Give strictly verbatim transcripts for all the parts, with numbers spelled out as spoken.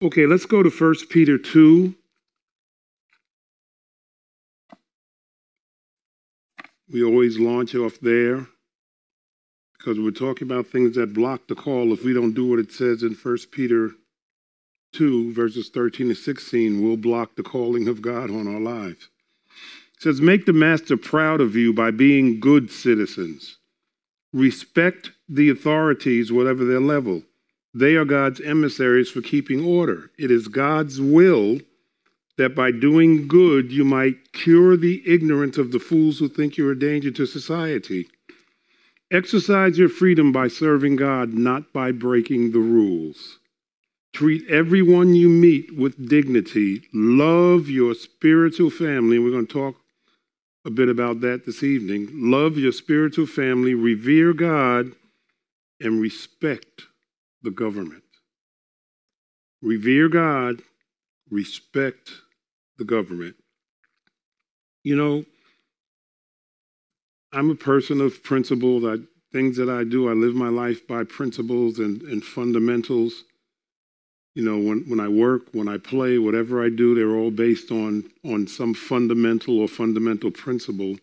Okay, let's go to First Peter two. We always launch off there because we're talking about things that block the call. If we don't do what it says in First Peter two, verses thirteen to sixteen, we'll block the calling of God on our lives. It says, make the master proud of you by being good citizens. Respect the authorities, whatever their level. They are God's emissaries for keeping order. It is God's will that by doing good you might cure the ignorance of the fools who think you're a danger to society. Exercise your freedom by serving God, not by breaking the rules. Treat everyone you meet with dignity. Love your spiritual family. We're going to talk a bit about that this evening. Love your spiritual family, revere God, and respect the government. Revere God, respect the government. You know, I'm a person of principles. I, things that I do, I live my life by principles and, and fundamentals. You know, when, when I work, when I play, whatever I do, they're all based on, on some fundamental or fundamental principle.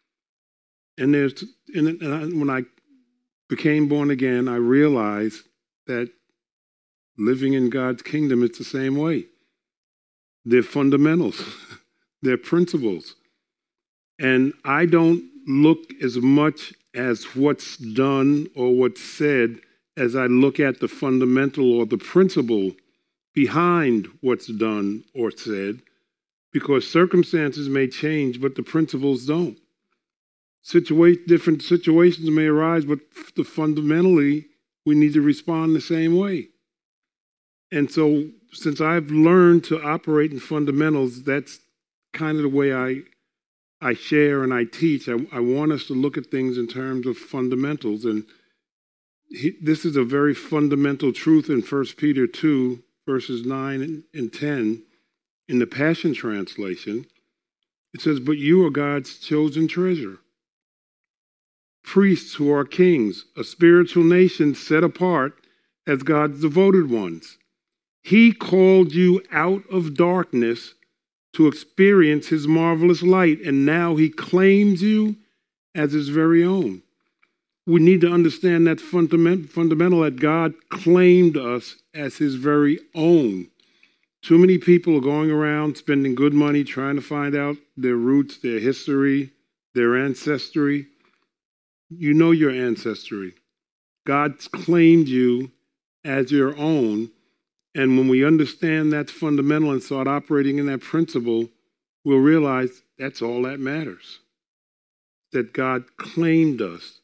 And there's, and, and I, when I became born again, I realized that living in God's kingdom, it's the same way. They're fundamentals. They're principles. And I don't look as much as what's done or what's said as I look at the fundamental or the principle behind what's done or said, because circumstances may change, but the principles don't. Situa- different situations may arise, but the fundamentally, we need to respond the same way. And so since I've learned to operate in fundamentals, that's kind of the way I I share and I teach. I, I want us to look at things in terms of fundamentals. And he, this is a very fundamental truth in First Peter two, verses nine and, and ten. In the Passion Translation, it says, but you are God's chosen treasure, priests who are kings, a spiritual nation set apart as God's devoted ones. He called you out of darkness to experience his marvelous light, and now he claims you as his very own. We need to understand that fundament, fundamental that God claimed us as his very own. Too many people are going around spending good money trying to find out their roots, their history, their ancestry. You know your ancestry. God's claimed you as your own. And when we understand that's fundamental and start operating in that principle, we'll realize that's all that matters. That God claimed us.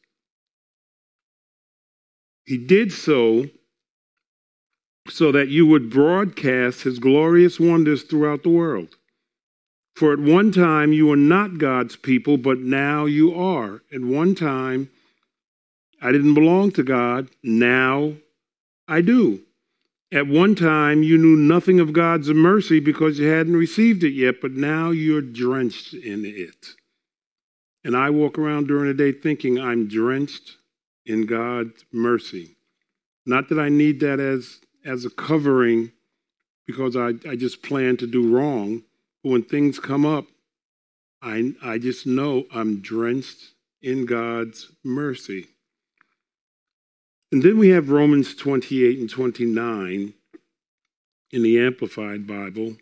He did so so that you would broadcast his glorious wonders throughout the world. For at one time you were not God's people, but now you are. At one time, I didn't belong to God. Now I do. At one time, you knew nothing of God's mercy because you hadn't received it yet, but now you're drenched in it. And I walk around during the day thinking I'm drenched in God's mercy. Not that I need that as, as a covering because I, I just plan to do wrong, but when things come up, I, I just know I'm drenched in God's mercy. And then we have Romans twenty-eight and twenty-nine in the Amplified Bible,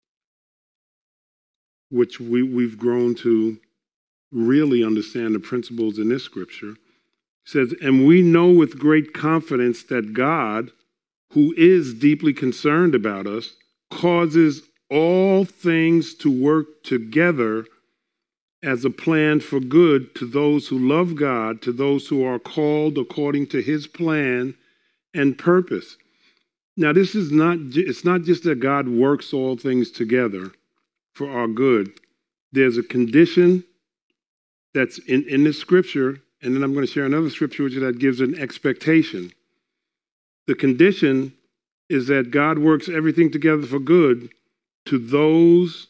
which we, we've grown to really understand the principles in this scripture. It says, and we know with great confidence that God, who is deeply concerned about us, causes all things to work together as a plan for good to those who love God, to those who are called according to his plan and purpose. Now, this is not, it's not just that God works all things together for our good. There's a condition that's in, in this scripture, and then I'm going to share another scripture which that gives an expectation. The condition is that God works everything together for good to those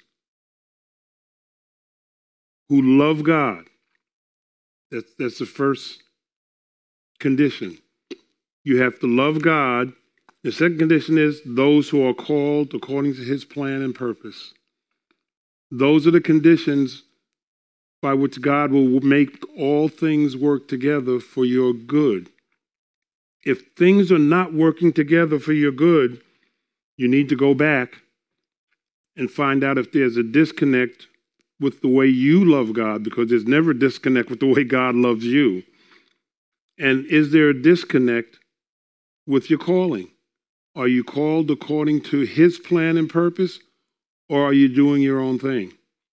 who love God. That's, that's the first condition. You have to love God The second condition is those who are called according to his plan and purpose. Those are the conditions by which God will make all things work together for your good. If things are not working together for your good, you need to go back and find out if there's a disconnect with the way you love God, because there's never a disconnect with the way God loves you. And is there a disconnect with your calling? Are you called according to his plan and purpose, or are you doing your own thing?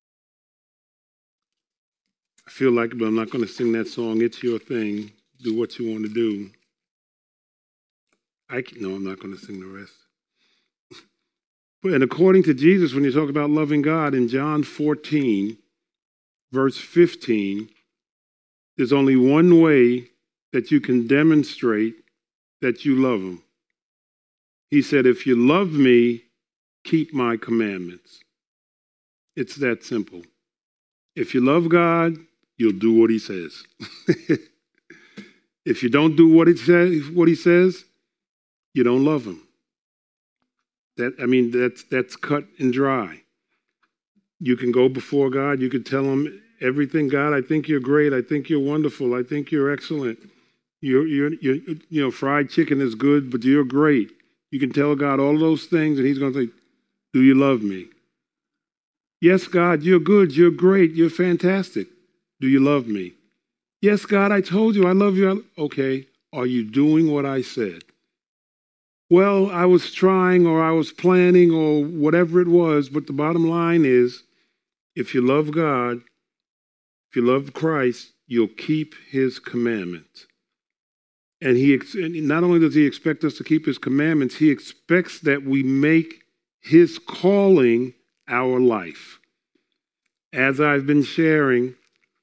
I feel like, but I'm not going to sing that song, It's Your Thing, do what you want to do. I can, no, I'm not going to sing the rest. But and according to Jesus, when you talk about loving God in John fourteen, verse fifteen, there's only one way that you can demonstrate that you love him. He said, if you love me, keep my commandments. It's that simple. If you love God, you'll do what he says. If you don't do what he says, what he says, you don't love him. That I mean, that's that's cut and dry. You can go before God. You can tell him everything. God, I think you're great. I think you're wonderful. I think you're excellent. You're, you're, you're, you know, fried chicken is good, but you're great. You can tell God all those things, and he's going to say, do you love me? Yes, God, you're good. You're great. You're fantastic. Do you love me? Yes, God, I told you I love you. Okay, are you doing what I said? Well, I was trying, or I was planning, or whatever it was, but the bottom line is, if you love God, if you love Christ, you'll keep his commandments. And he not only does he expect us to keep his commandments, he expects that we make his calling our life. As I've been sharing,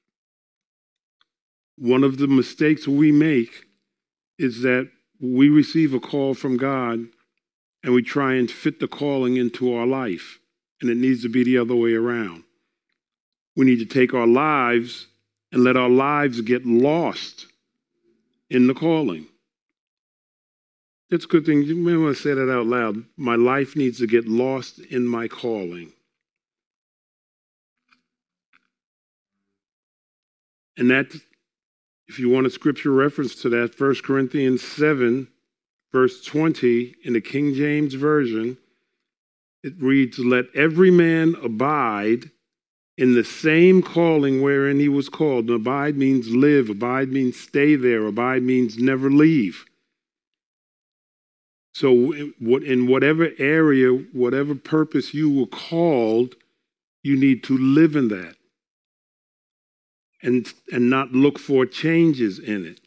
one of the mistakes we make is that we receive a call from God and we try and fit the calling into our life. And it needs to be the other way around. We need to take our lives and let our lives get lost in the calling. That's a good thing. You may want to say that out loud. My life needs to get lost in my calling. And that, if you want a scripture reference to that, First Corinthians seven, verse twenty, in the King James Version, it reads, let every man abide in the same calling wherein he was called. And abide means live. Abide means stay there. Abide means never leave. So in whatever area, whatever purpose you were called, you need to live in that. And, and not look for changes in it.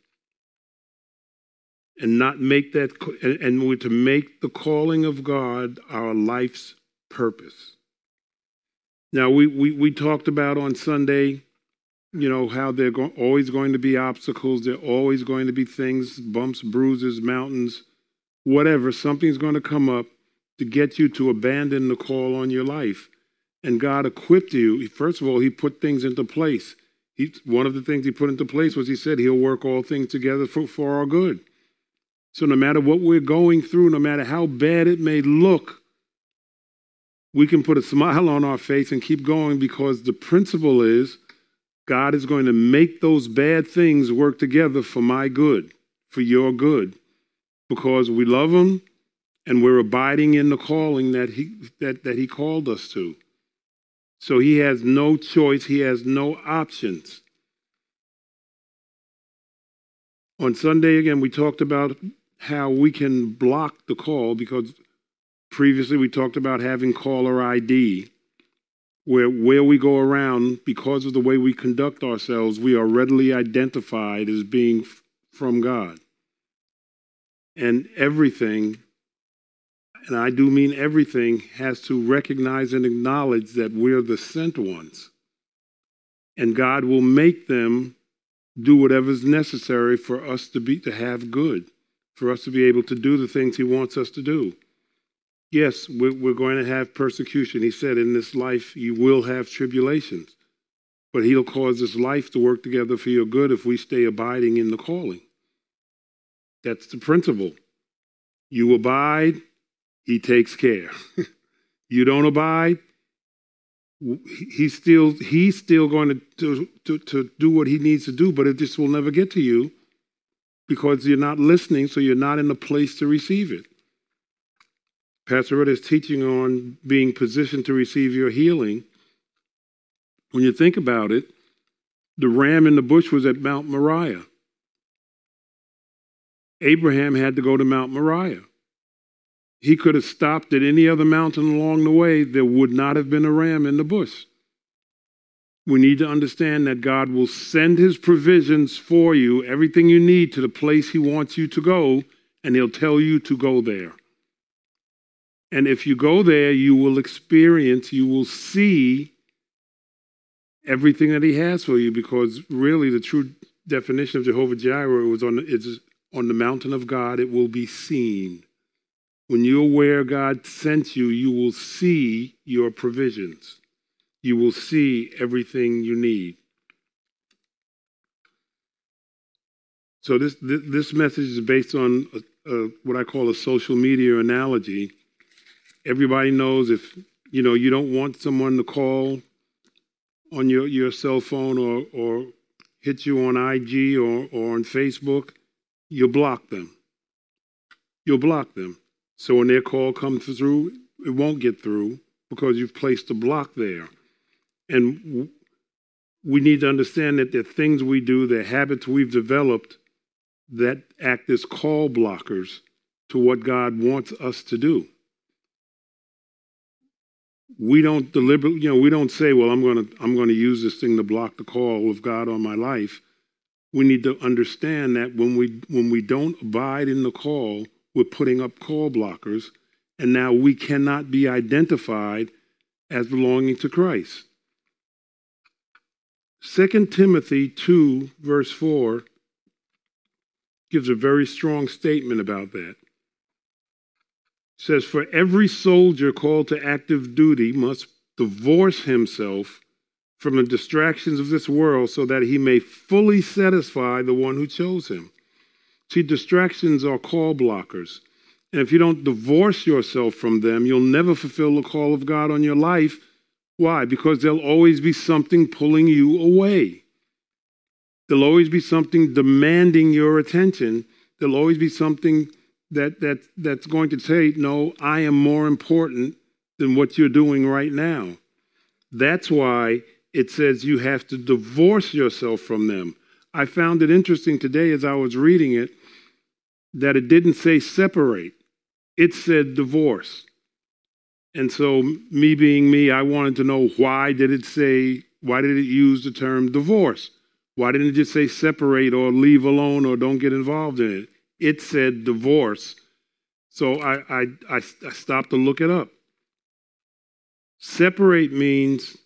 And not make that, and we're to make the calling of God our life's purpose. Now, we, we, we talked about on Sunday, you know, how there are go- always going to be obstacles. There are always going to be things, bumps, bruises, mountains, whatever. Something's going to come up to get you to abandon the call on your life. And God equipped you. First of all, he put things into place. He, one of the things he put into place was he said he'll work all things together for, for our good. So no matter what we're going through, no matter how bad it may look, we can put a smile on our face and keep going, because the principle is God is going to make those bad things work together for my good, for your good, because we love him and we're abiding in the calling that he, that, that he called us to. So he has no choice. He has no options. On Sunday, again, we talked about how we can block the call, because previously we talked about having caller I D, where where we go around, because of the way we conduct ourselves, we are readily identified as being f- from God. And everything, and I do mean everything, has to recognize and acknowledge that we're the sent ones. And God will make them do whatever's necessary for us to be to have good, for us to be able to do the things he wants us to do. Yes, we're, we're going to have persecution. He said, in this life you will have tribulations, but he'll cause this life to work together for your good if we stay abiding in the calling. That's the principle. You abide, he takes care. You don't abide, he's still he's still going to, to, to, to do what he needs to do, but it just will never get to you because you're not listening, so you're not in a place to receive it. Pastor Red is teaching on being positioned to receive your healing. When you think about it, the ram in the bush was at Mount Moriah. Abraham had to go to Mount Moriah. He could have stopped at any other mountain along the way. There would not have been a ram in the bush. We need to understand that God will send his provisions for you, everything you need, to the place he wants you to go, and he'll tell you to go there. And if you go there, you will experience, you will see everything that he has for you, because really the true definition of Jehovah Jireh was on the, it's on the mountain of God, it will be seen. When you're where God sent you, you will see your provisions. You will see everything you need. So this this message is based on a, a, what I call a social media analogy. Everybody knows if you know you don't want someone to call on your, your cell phone or, or hit you on I G or, or on Facebook, you'll block them. You'll block them. So when their call comes through, it won't get through because you've placed a block there. And we need to understand that there are things we do, there are habits we've developed that act as call blockers to what God wants us to do. We don't deliberately, you know, we don't say, well, I'm going to I'm going to use this thing to block the call of God on my life. We need to understand that when we when we don't abide in the call, we're putting up call blockers, and now we cannot be identified as belonging to Christ. Second Timothy two, verse four, gives a very strong statement about that. It says, for every soldier called to active duty must divorce himself from the distractions of this world so that he may fully satisfy the one who chose him. See, distractions are call blockers. And if you don't divorce yourself from them, you'll never fulfill the call of God on your life. Why? Because there'll always be something pulling you away. There'll always be something demanding your attention. There'll always be something that, that that's going to say, no, I am more important than what you're doing right now. That's why it says you have to divorce yourself from them. I found it interesting today as I was reading it that it didn't say separate. It said divorce. And so me being me, I wanted to know why did it say, why did it use the term divorce? Why didn't it just say separate or leave alone or don't get involved in it? It said divorce. So I, I, I, I stopped to look it up. Separate means,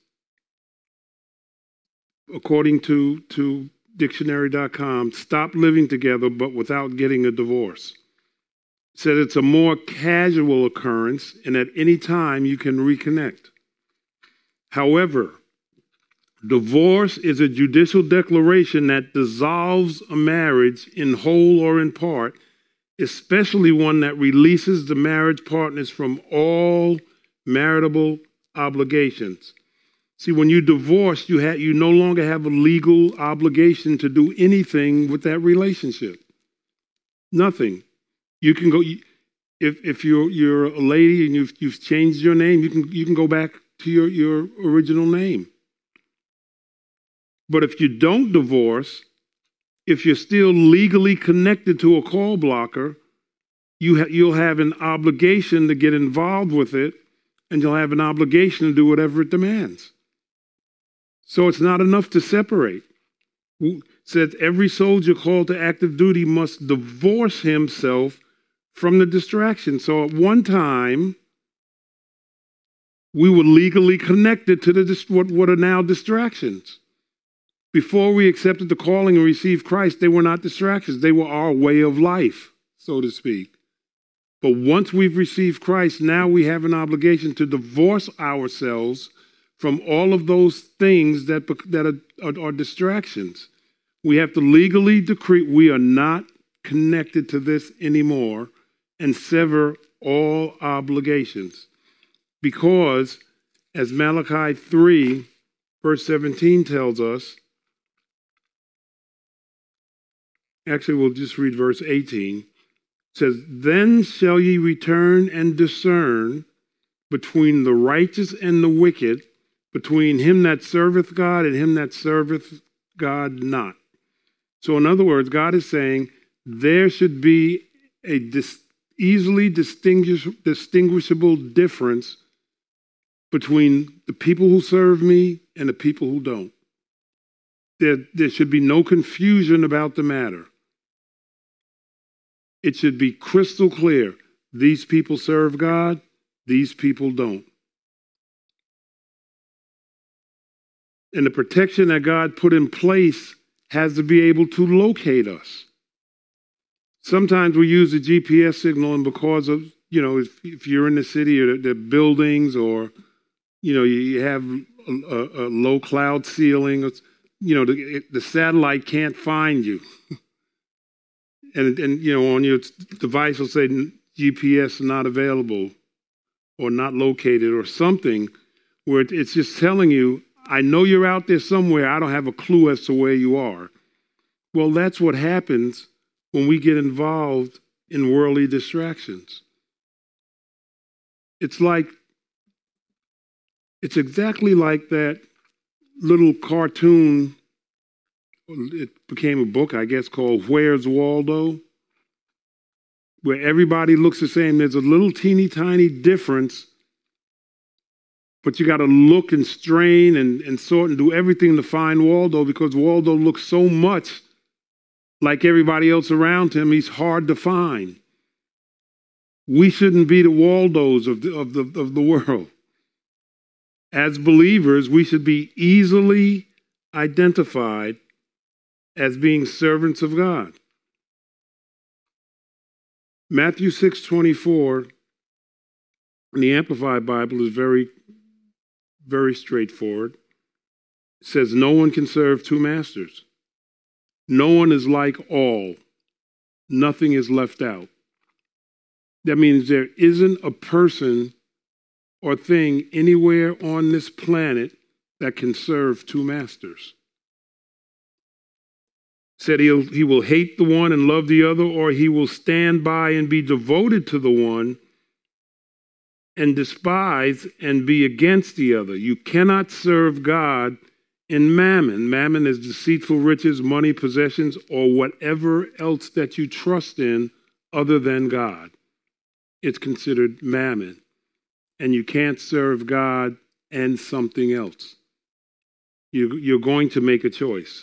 according to, to dictionary dot com, stop living together but without getting a divorce. It said it's a more casual occurrence and at any time you can reconnect. However, divorce is a judicial declaration that dissolves a marriage in whole or in part, especially one that releases the marriage partners from all maritable obligations. See, when you divorce, you, ha- you no longer have a legal obligation to do anything with that relationship. Nothing. You can go, if, if you're, you're a lady and you've, you've changed your name, you can, you can go back to your, your original name. But if you don't divorce, if you're still legally connected to a call blocker, you ha- you'll have an obligation to get involved with it, and you'll have an obligation to do whatever it demands. So it's not enough to separate. It says every soldier called to active duty must divorce himself from the distraction. So at one time, we were legally connected to the what, what are now distractions. Before we accepted the calling and received Christ, they were not distractions. They were our way of life, so to speak. But once we've received Christ, now we have an obligation to divorce ourselves from all of those things that, that are, are, are distractions. We have to legally decree we are not connected to this anymore, and sever all obligations. Because, as Malachi three, verse seventeen tells us, actually we'll just read verse eighteen, it says, "Then shall ye return and discern between the righteous and the wicked, between him that serveth God and him that serveth God not." So in other words, God is saying there should be a dis- easily distinguish- distinguishable difference between the people who serve me and the people who don't. There, there should be no confusion about the matter. It should be crystal clear. These people serve God, these people don't. And the protection that God put in place has to be able to locate us. Sometimes we use a G P S signal, and because of, you know, if, if you're in the city or the, the buildings, or, you know, you have a, a, a low cloud ceiling, or, you know, the, the satellite can't find you. and, and, you know, on your device will say G P S not available or not located or something, where it's just telling you, I know you're out there somewhere. I don't have a clue as to where you are. Well, that's what happens when we get involved in worldly distractions. It's like, it's exactly like that little cartoon. It became a book, I guess, called Where's Waldo? Where everybody looks the same. There's a little teeny tiny difference, but you got to look and strain and, and sort and do everything to find Waldo, because Waldo looks so much like everybody else around him, he's hard to find. We shouldn't be the Waldos of the, of the, of the world. As believers, we should be easily identified as being servants of God. Matthew six twenty-four in the Amplified Bible is very Very straightforward. It says, no one can serve two masters. No one is like all. Nothing is left out. That means there isn't a person or thing anywhere on this planet that can serve two masters. Said he'll, he will hate the one and love the other, or he will stand by and be devoted to the one and despise and be against the other. You cannot serve God in mammon. Mammon is deceitful riches, money, possessions, or whatever else that you trust in other than God. It's considered mammon. And you can't serve God and something else. You, you're going to make a choice.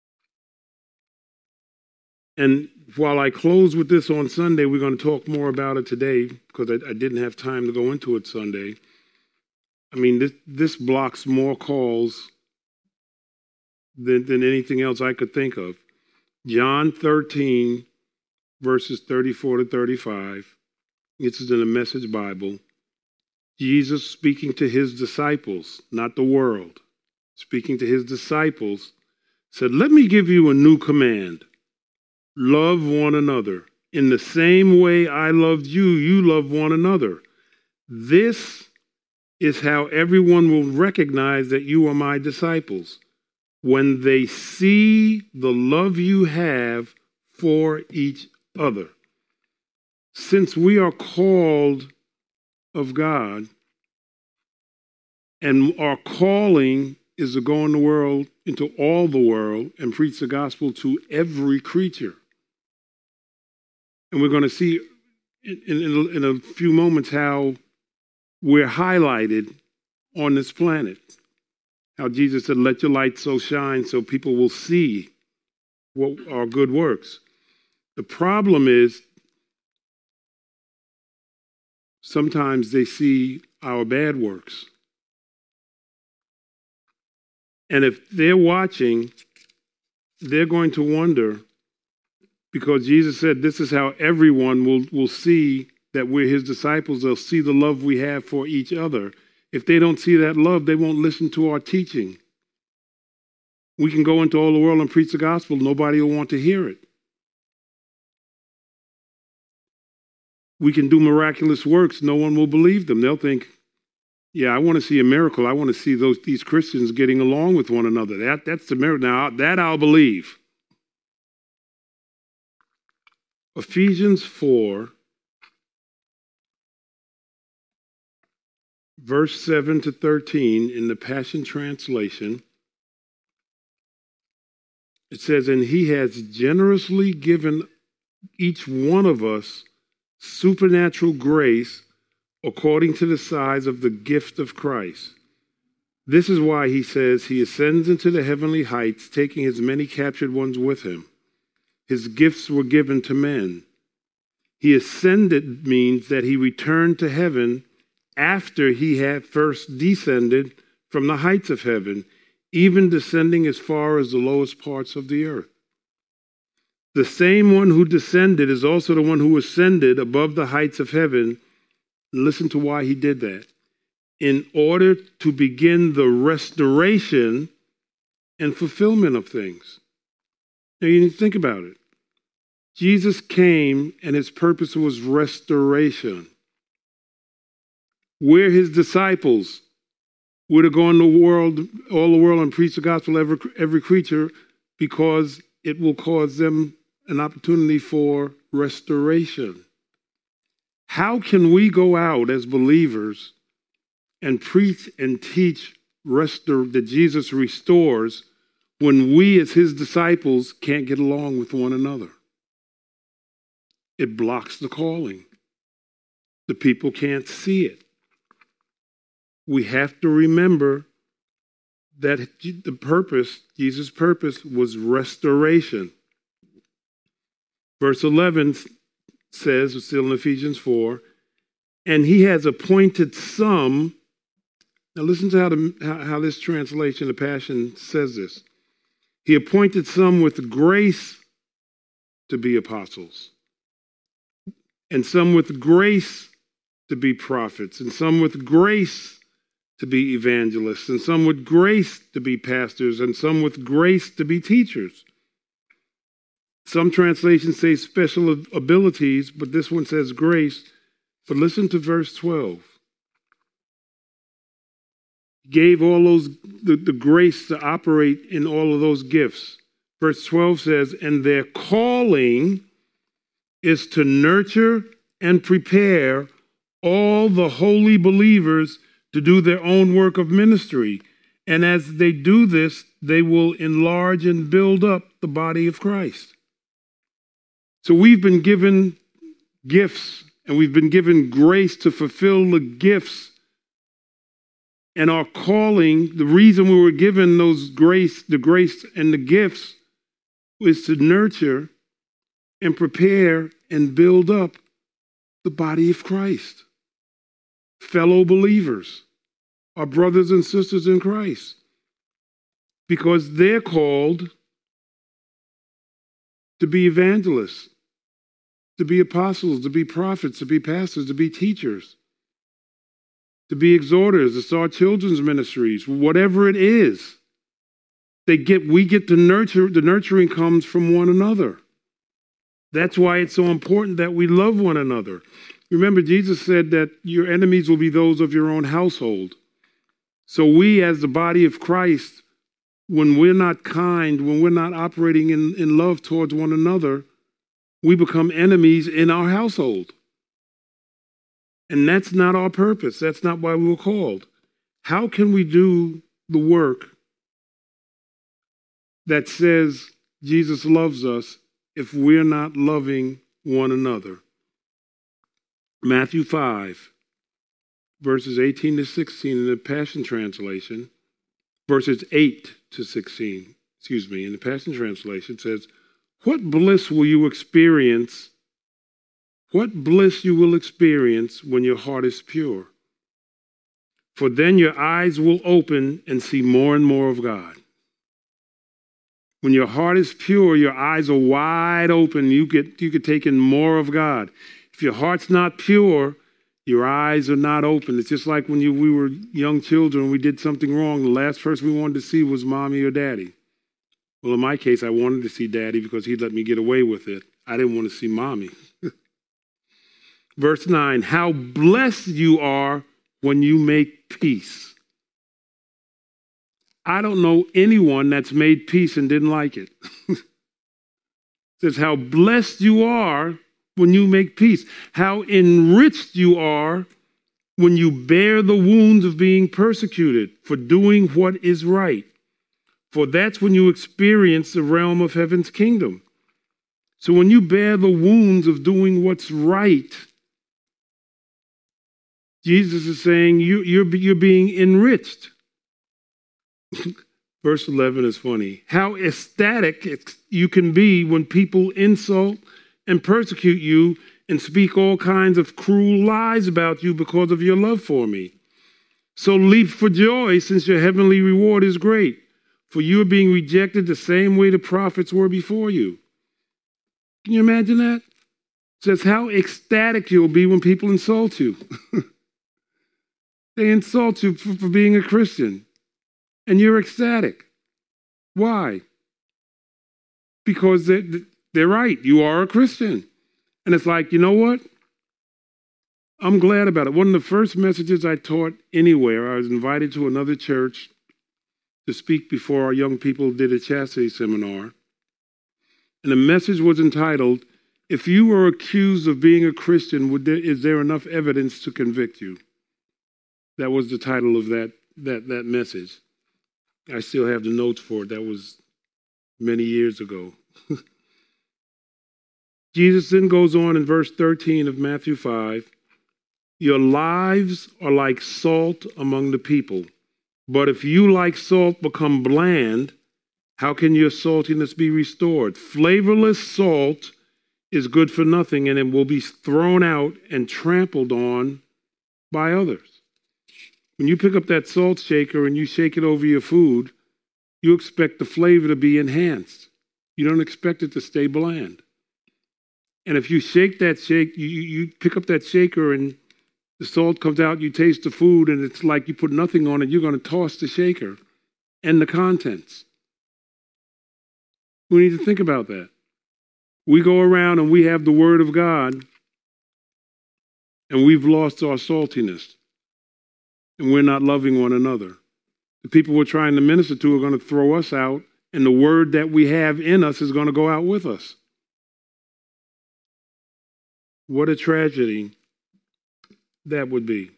And while I close with this on Sunday, we're going to talk more about it today, because I, I didn't have time to go into it Sunday. I mean, this, this blocks more calls than, than anything else I could think of. John thirteen, verses thirty-four to thirty-five. This is in the Message Bible. Jesus speaking to his disciples, not the world, speaking to his disciples, said, "Let me give you a new command. Love one another. In the same way I loved you, you love one another. This is how everyone will recognize that you are my disciples, when they see the love you have for each other." Since we are called of God, and our calling is to go in the world, into all the world, and preach the gospel to every creature. And we're going to see in, in, in a few moments how we're highlighted on this planet. How Jesus said, let your light so shine so people will see what our good works. The problem is sometimes they see our bad works. And if they're watching, they're going to wonder, because Jesus said this is how everyone will, will see that we're his disciples. They'll see the love we have for each other. If they don't see that love, they won't listen to our teaching. We can go into all the world and preach the gospel. Nobody will want to hear it. we can do miraculous works. No one will believe them. They'll think, yeah, I want to see a miracle. I want to see those these Christians getting along with one another. That, that's the miracle. Now, that I'll believe. Ephesians four, verse seven to thirteen in the Passion Translation. It says, and he has generously given each one of us supernatural grace according to the size of the gift of Christ. This is why he says he ascends into the heavenly heights, taking his many captured ones with him. His gifts were given to men. He ascended means that he returned to heaven after he had first descended from the heights of heaven, even descending as far as the lowest parts of the earth. The same one who descended is also the one who ascended above the heights of heaven. Listen to why he did that. In order to begin the restoration and fulfillment of things. Now you need to think about it. Jesus came and his purpose was restoration. We're his disciples. We're to go in the world, all the world, and preach the gospel to every, every creature, because it will cause them an opportunity for restoration. How can we go out as believers and preach and teach restore, that Jesus restores when we as his disciples can't get along with one another? It blocks the calling. The people can't see it. We have to remember that the purpose, Jesus' purpose, was restoration. Verse eleven says, still in Ephesians four, and he has appointed some. Now listen to how, the, how, how this translation, the Passion, says this. He appointed some with grace to be apostles, and some with grace to be prophets, and some with grace to be evangelists, and some with grace to be pastors, and some with grace to be teachers. Some translations say special abilities, but this one says grace. But listen to verse twelve. He gave all those, the, the grace to operate in all of those gifts. Verse twelve says, and their calling is to nurture and prepare all the holy believers to do their own work of ministry. And as they do this, they will enlarge and build up the body of Christ. So we've been given gifts, and we've been given grace to fulfill the gifts. And our calling, the reason we were given those grace, the grace and the gifts, is to nurture and prepare and build up the body of Christ. Fellow believers, our brothers and sisters in Christ, because they're called to be evangelists, to be apostles, to be prophets, to be pastors, to be teachers, to be exhorters, to start children's ministries, whatever it is. They get, we get to nurture, the nurturing comes from one another. That's why it's so important that we love one another. Remember, Jesus said that your enemies will be those of your own household. So we, as the body of Christ, when we're not kind, when we're not operating in, in love towards one another, we become enemies in our household. And that's not our purpose. That's not why we were called. How can we do the work that says Jesus loves us if we're not loving one another? Matthew five, verses eighteen to sixteen in the Passion Translation, verses eight to sixteen, excuse me, in the Passion Translation says, what bliss will you experience, what bliss you will experience when your heart is pure? For then your eyes will open and see more and more of God. When your heart is pure, your eyes are wide open. You get, you could take in more of God. If your heart's not pure, your eyes are not open. It's just like when you, we were young children, we did something wrong. The last person we wanted to see was mommy or daddy. Well, in my case, I wanted to see daddy because he'd let me get away with it. I didn't want to see mommy. Verse nine, how blessed you are when you make peace. I don't know anyone that's made peace and didn't like it. It says how blessed you are when you make peace. How enriched you are when you bear the wounds of being persecuted for doing what is right. For that's when you experience the realm of heaven's kingdom. So when you bear the wounds of doing what's right, Jesus is saying you, you're, you're being enriched. Verse eleven is funny. How ecstatic you can be when people insult and persecute you and speak all kinds of cruel lies about you because of your love for me. So leap for joy, since your heavenly reward is great. For you are being rejected the same way the prophets were before you. Can you imagine that? It says how ecstatic you'll be when people insult you. They insult you for, for being a Christian, and you're ecstatic. Why? Because they're, they're right. You are a Christian. And it's like, you know what? I'm glad about it. One of the first messages I taught anywhere, I was invited to another church to speak before our young people did a chastity seminar. And the message was entitled, if you were accused of being a Christian, would there, is there enough evidence to convict you? That was the title of that, that, that message. I still have the notes for it. That was many years ago. Jesus then goes on in verse thirteen of Matthew five, your lives are like salt among the people. But if you, like salt, become bland, how can your saltiness be restored? Flavorless salt is good for nothing, and it will be thrown out and trampled on by others. When you pick up that salt shaker and you shake it over your food, you expect the flavor to be enhanced. You don't expect it to stay bland. And if you shake that shake, you, you pick up that shaker and the salt comes out, you taste the food, and it's like you put nothing on it, you're going to toss the shaker and the contents. We need to think about that. We go around and we have the Word of God, and we've lost our saltiness, and we're not loving one another. The people we're trying to minister to are going to throw us out, and the Word that we have in us is going to go out with us. What a tragedy that would be.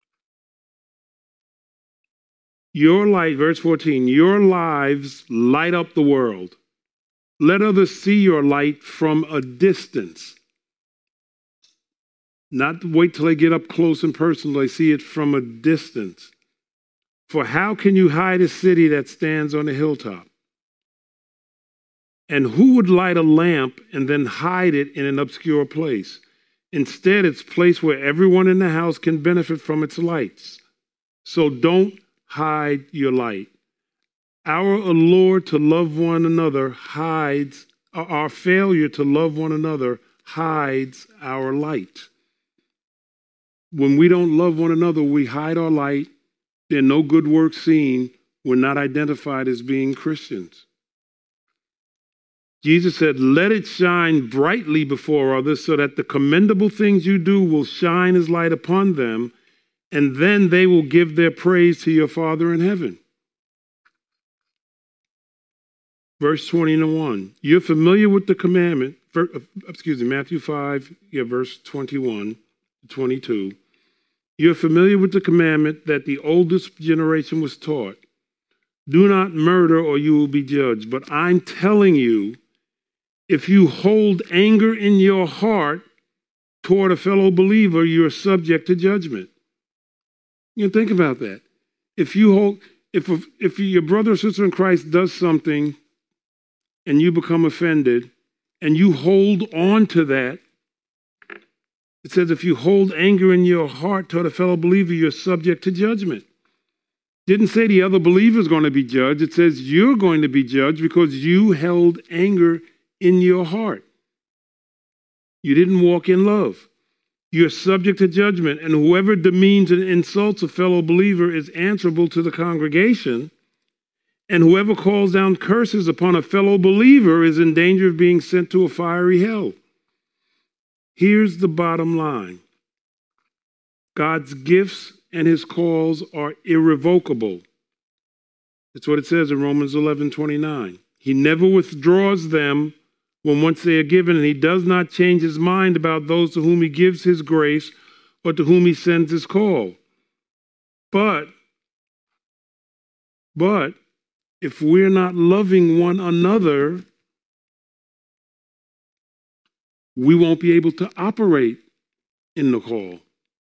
Your light, verse fourteen, your lives light up the world. Let others see your light from a distance. Not wait till they get up close and personal, they see it from a distance. For how can you hide a city that stands on a hilltop? And who would light a lamp and then hide it in an obscure place? Instead, it's a place where everyone in the house can benefit from its lights. So don't hide your light. Our allure to love one another hides, our failure to love one another hides our light. When we don't love one another, we hide our light. There are no good works seen. We're not identified as being Christians. Jesus said, let it shine brightly before others so that the commendable things you do will shine as light upon them, and then they will give their praise to your Father in heaven. Verse twenty-one, you're familiar with the commandment, excuse me, Matthew five, yeah, verse twenty-one to twenty-two. You're familiar with the commandment that the oldest generation was taught. Do not murder or you will be judged. But I'm telling you, if you hold anger in your heart toward a fellow believer, you're subject to judgment. You know, think about that. If you hold, if if your brother or sister in Christ does something and you become offended and you hold on to that, it says if you hold anger in your heart toward a fellow believer, you're subject to judgment. Didn't say the other believer is going to be judged. It says you're going to be judged because you held anger in your heart. You didn't walk in love. You're subject to judgment, and whoever demeans and insults a fellow believer is answerable to the congregation, and whoever calls down curses upon a fellow believer is in danger of being sent to a fiery hell. Here's the bottom line. God's gifts and his calls are irrevocable. That's what it says in Romans eleven twenty-nine. He never withdraws them when once they are given, and he does not change his mind about those to whom he gives his grace or to whom he sends his call. But, but, if we're not loving one another, we won't be able to operate in the call.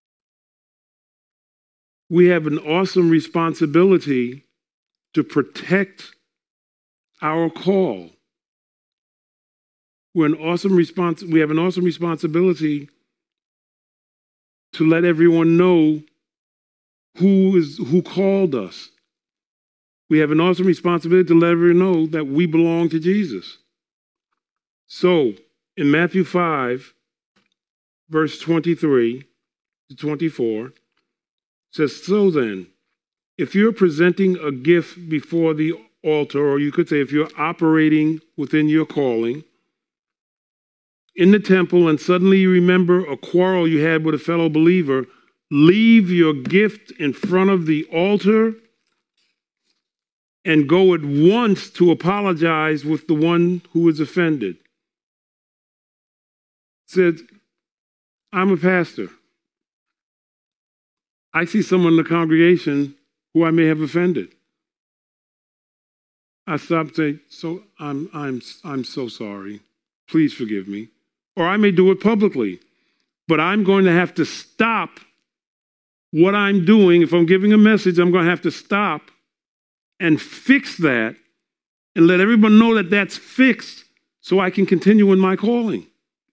We have an awesome responsibility to protect our call. We're an awesome respons- we have an awesome responsibility to let everyone know who is who called us. We have an awesome responsibility to let everyone know that we belong to Jesus. So, in Matthew five, verse twenty-three to twenty-four, it says, so then, if you're presenting a gift before the altar, or you could say if you're operating within your calling, in the temple, and suddenly you remember a quarrel you had with a fellow believer, leave your gift in front of the altar and go at once to apologize with the one who is offended. Said, I'm a pastor. I see someone in the congregation who I may have offended. I stop and say, so I'm I'm I'm so sorry. Please forgive me. Or I may do it publicly. But I'm going to have to stop what I'm doing. If I'm giving a message, I'm going to have to stop and fix that and let everyone know that that's fixed so I can continue in my calling.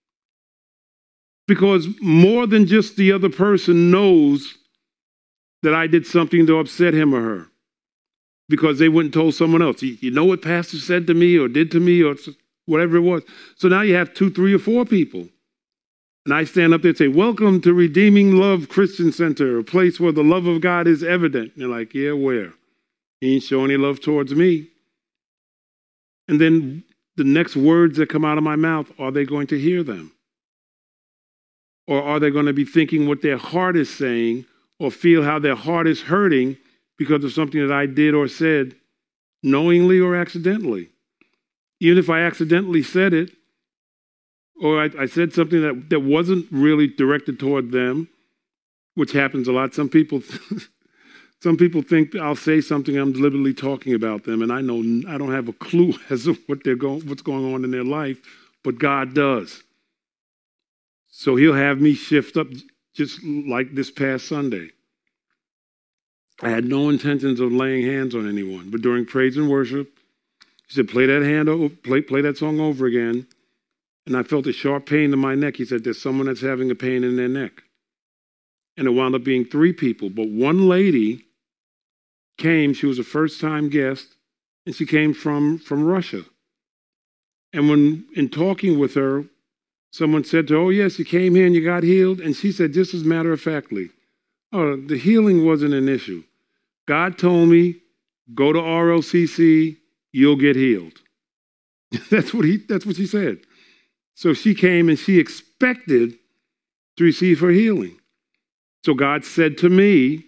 Because more than just the other person knows that I did something to upset him or her because they went and told someone else. You know what pastor said to me or did to me or whatever it was. So now you have two, three, or four people. And I stand up there and say, welcome to Redeeming Love Christian Center, a place where the love of God is evident. And they're like, yeah, where? He ain't showing any love towards me. And then the next words that come out of my mouth, are they going to hear them? Or are they going to be thinking what their heart is saying or feel how their heart is hurting because of something that I did or said, knowingly or accidentally? Even if I accidentally said it, or I, I said something that, that wasn't really directed toward them, which happens a lot. Some people, some people think I'll say something, I'm deliberately talking about them, and I know I don't have a clue as to what they're going, what's going on in their life, but God does. So he'll have me shift up, just like this past Sunday. I had no intentions of laying hands on anyone, but during praise and worship, he said, play that hand, play, play that song over again. And I felt a sharp pain in my neck. He said, there's someone that's having a pain in their neck. And it wound up being three people. But one lady came, she was a first-time guest, and she came from, from Russia. And when, in talking with her, someone said to her, oh, yes, you came here and you got healed. And she said, just as matter-of-factly, oh, the healing wasn't an issue. God told me, go to R L C C, you'll get healed. That's what he. That's what she said. So she came and she expected to receive her healing. So God said to me,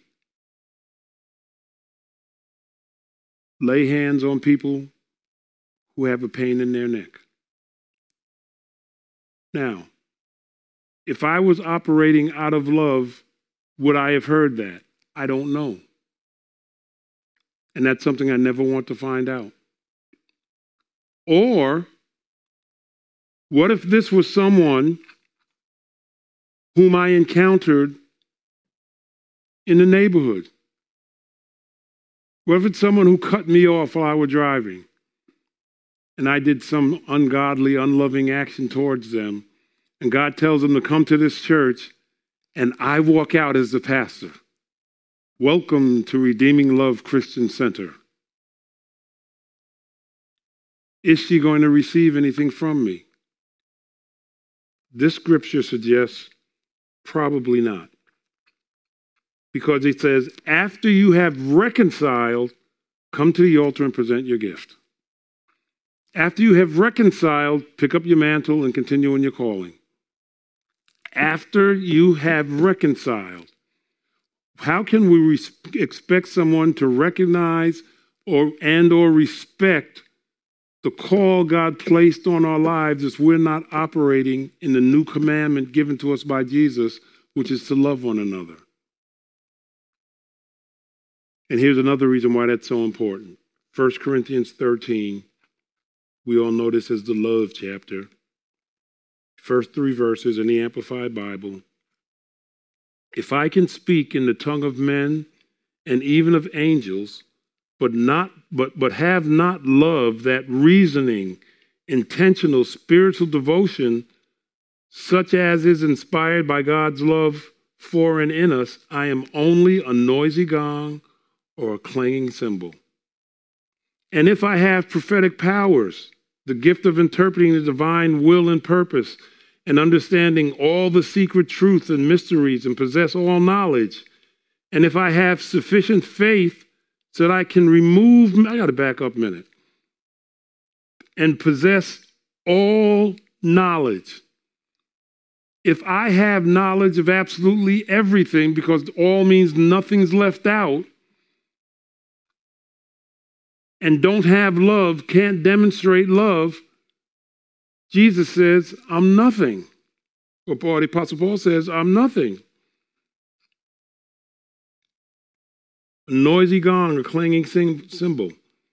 lay hands on people who have a pain in their neck. Now, if I was operating out of love, would I have heard that? I don't know. And that's something I never want to find out. Or, what if this was someone whom I encountered in the neighborhood? What if it's someone who cut me off while I was driving and I did some ungodly, unloving action towards them, and God tells them to come to this church and I walk out as the pastor? Welcome to Redeeming Love Christian Center. Is she going to receive anything from me? This scripture suggests probably not. Because it says, after you have reconciled, come to the altar and present your gift. After you have reconciled, pick up your mantle and continue in your calling. After you have reconciled. How can we res- expect someone to recognize or and or respect the call God placed on our lives if we're not operating in the new commandment given to us by Jesus, which is to love one another? And here's another reason why that's so important. First Corinthians thirteen, we all know this as the love chapter. First three verses in the Amplified Bible. If I can speak in the tongue of men and even of angels, but not but but have not love, that reasoning, intentional spiritual devotion, such as is inspired by God's love for and in us, I am only a noisy gong or a clanging cymbal. And if I have prophetic powers, the gift of interpreting the divine will and purpose, and understanding all the secret truth and mysteries, and possess all knowledge, and if I have sufficient faith so that I can remove, I got to back up a minute, and possess all knowledge. If I have knowledge of absolutely everything, because all means nothing's left out, and don't have love, can't demonstrate love, Jesus says, I'm nothing. Or Paul, the Apostle Paul says, I'm nothing. A noisy gong, a clanging cymbal.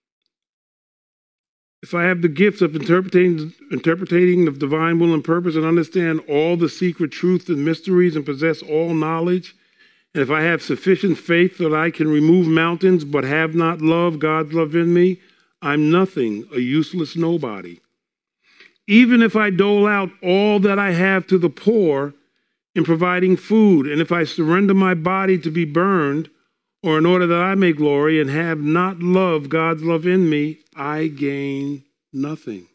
If I have the gift of interpreting, interpreting the divine will and purpose, and understand all the secret truth and mysteries, and possess all knowledge, and if I have sufficient faith that I can remove mountains but have not love, God's love in me, I'm nothing, a useless nobody. Even if I dole out all that I have to the poor in providing food, and if I surrender my body to be burned, or in order that I may glory, and have not love, God's love in me, I gain nothing.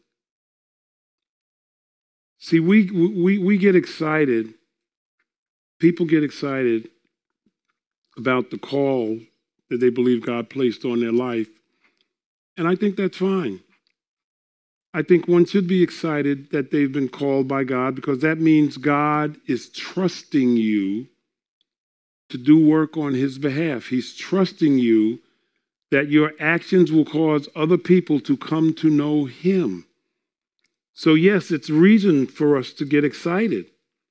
See, we, we, we get excited. People get excited about the call that they believe God placed on their life. And I think that's fine. I think one should be excited that they've been called by God, because that means God is trusting you to do work on his behalf. He's trusting you that your actions will cause other people to come to know him. So yes, it's reason for us to get excited.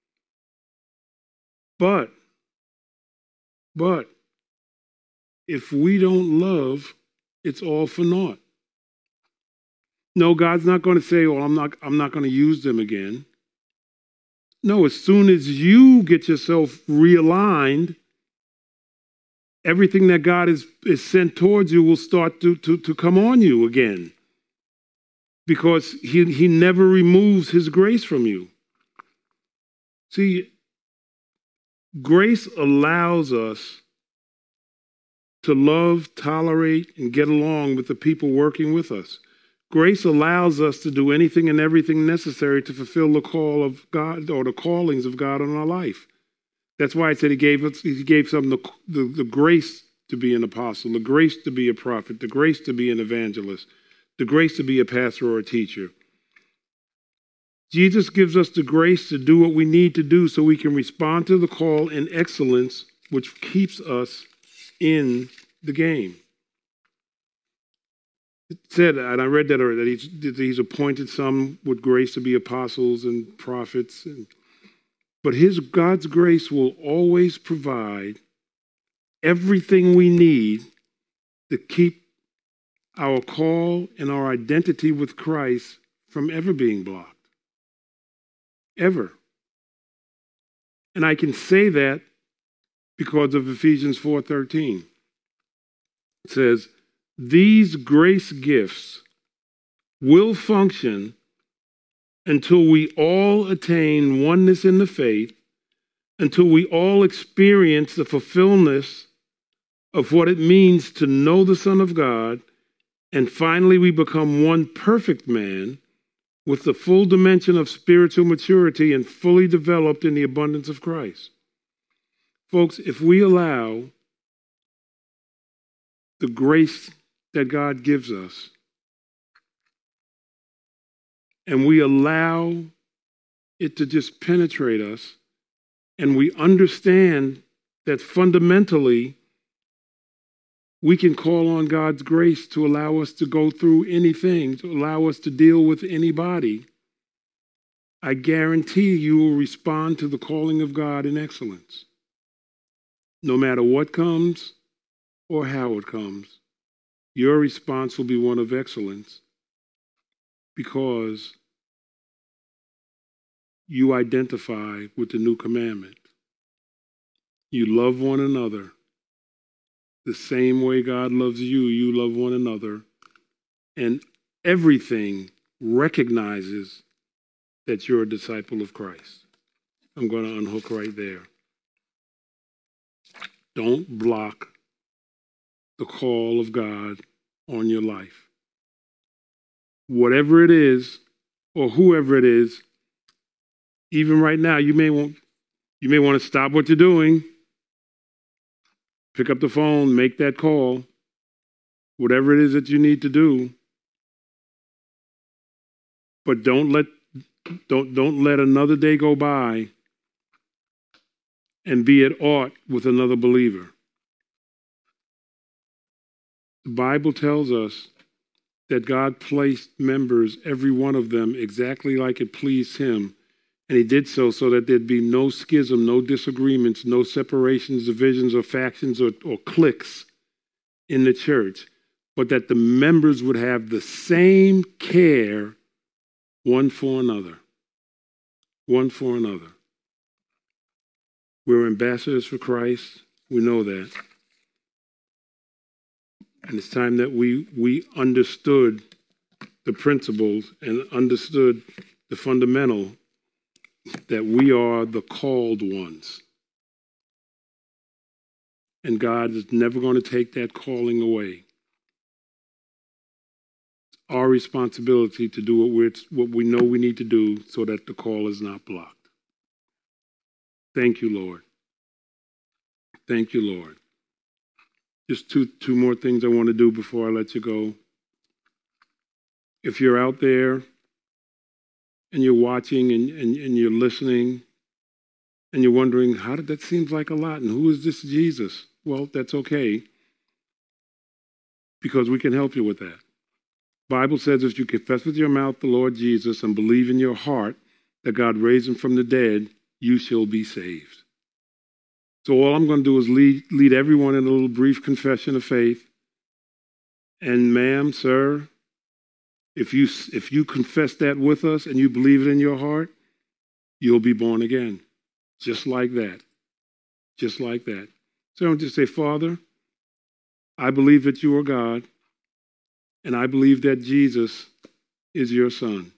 But, but, if we don't love, it's all for naught. No, God's not going to say, well, I'm not, I'm not going to use them again. No, as soon as you get yourself realigned, everything that God is, is sent towards you will start to, to, to come on you again. Because he, he never removes his grace from you. See, grace allows us to love, tolerate, and get along with the people working with us. Grace allows us to do anything and everything necessary to fulfill the call of God, or the callings of God on our life. That's why I said he gave us, he gave some the, the, the grace to be an apostle, the grace to be a prophet, the grace to be an evangelist, the grace to be a pastor or a teacher. Jesus gives us the grace to do what we need to do so we can respond to the call in excellence, which keeps us in the game. It said, and I read that already, that he's, that he's appointed some with grace to be apostles and prophets. And, but his God's grace will always provide everything we need to keep our call and our identity with Christ from ever being blocked. Ever. And I can say that because of Ephesians four thirteen. It says, these grace gifts will function until we all attain oneness in the faith, until we all experience the fulfillment of what it means to know the Son of God, and finally we become one perfect man with the full dimension of spiritual maturity and fully developed in the abundance of Christ. Folks, if we allow the grace that God gives us, and we allow it to just penetrate us, and we understand that fundamentally we can call on God's grace to allow us to go through anything, to allow us to deal with anybody. I guarantee you will respond to the calling of God in excellence. No matter what comes or how it comes, your response will be one of excellence because you identify with the new commandment. You love one another the same way God loves you. You love one another, and everything recognizes that you're a disciple of Christ. I'm going to unhook right there. Don't block the call of God on your life. Whatever it is, or whoever it is, even right now, you may want you may want to stop what you're doing, pick up the phone, make that call, whatever it is that you need to do. But don't let don't don't let another day go by and be at aught with another believer. The Bible tells us that God placed members, every one of them, exactly like it pleased him. And he did so so that there'd be no schism, no disagreements, no separations, divisions, or factions, or, or cliques in the church, but that the members would have the same care one for another. One for another. We're ambassadors for Christ. We know that. And it's time that we, we understood the principles and understood the fundamental that we are the called ones. And God is never going to take that calling away. It's our responsibility to do what, we're, what we know we need to do so that the call is not blocked. Thank you, Lord. Thank you, Lord. Just two, two more things I want to do before I let you go. If you're out there and you're watching and, and, and you're listening and you're wondering, how did that seem like a lot? And who is this Jesus? Well, that's okay, because we can help you with that. The Bible says if you confess with your mouth the Lord Jesus and believe in your heart that God raised him from the dead, you shall be saved. So all I'm going to do is lead, lead everyone in a little brief confession of faith. And ma'am, sir, if you, if you confess that with us and you believe it in your heart, you'll be born again. Just like that. Just like that. So don't just say, Father, I believe that you are God, and I believe that Jesus is your son.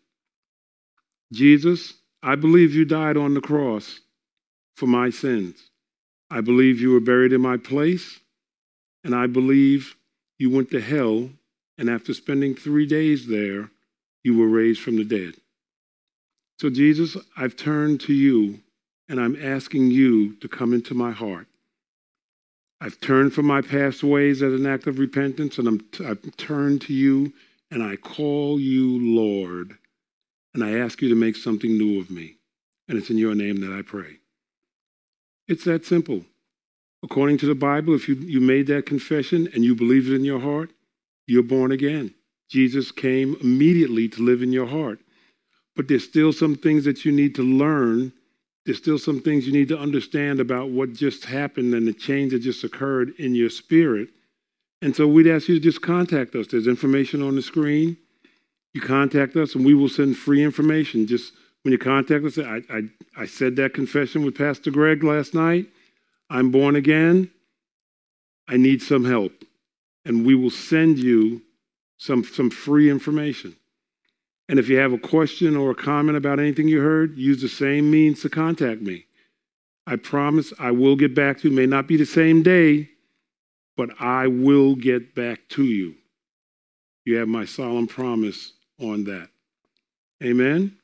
Jesus, I believe you died on the cross for my sins. I believe you were buried in my place, and I believe you went to hell, and after spending three days there, you were raised from the dead. So Jesus, I've turned to you, and I'm asking you to come into my heart. I've turned from my past ways as an act of repentance, and I'm t- I've turned to you, and I call you Lord, and I ask you to make something new of me. And it's in your name that I pray. It's that simple. According to the Bible, if you, you made that confession and you believe it in your heart, you're born again. Jesus came immediately to live in your heart. But there's still some things that you need to learn. There's still some things you need to understand about what just happened and the change that just occurred in your spirit. And so we'd ask you to just contact us. There's information on the screen. You contact us and we will send free information. Just when you contact us, I, I, I said that confession with Pastor Greg last night. I'm born again. I need some help. And we will send you some, some free information. And if you have a question or a comment about anything you heard, use the same means to contact me. I promise I will get back to you. It may not be the same day, but I will get back to you. You have my solemn promise on that. Amen.